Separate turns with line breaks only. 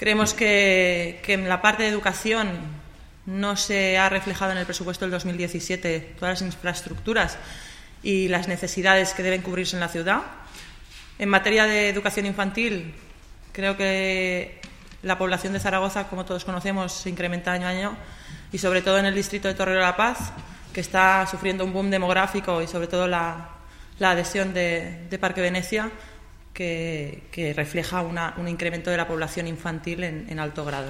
Creemos que en la parte de educación no se ha reflejado en el presupuesto del 2017 todas las infraestructuras y las necesidades que deben cubrirse en la ciudad. En materia de educación infantil, creo que la población de Zaragoza, como todos conocemos, se incrementa año a año, y sobre todo en el distrito de Torrero de la Paz, que está sufriendo un boom demográfico, y sobre todo la adhesión de Parque Venecia, que refleja un incremento de la población infantil en alto grado.